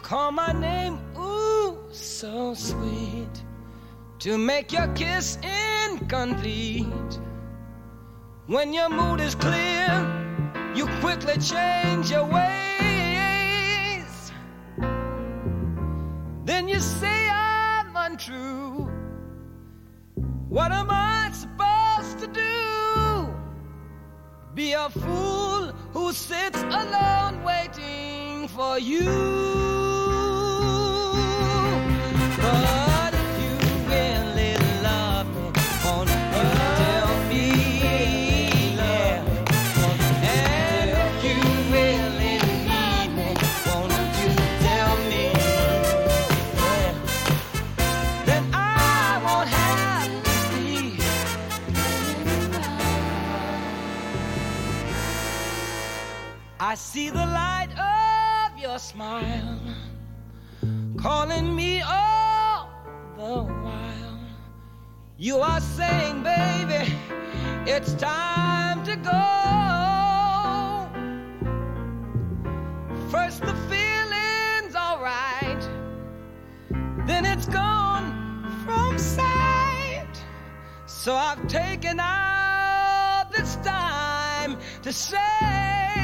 call my name, ooh, so sweet, to make your kiss incomplete. When your mood is clear, you quickly change your ways. Then you say I'm untrue. What am I supposed to do? Be a fool who sits alone waiting for you. But if you really love me, won't you tell me? Yeah. And if you really need me, won't you tell me? Yeah. Then I won't have to be. I see the light of your smile calling me all the while. You are saying, baby, it's time to go. First the feeling's alright, then it's gone from sight. So I've taken all this time to say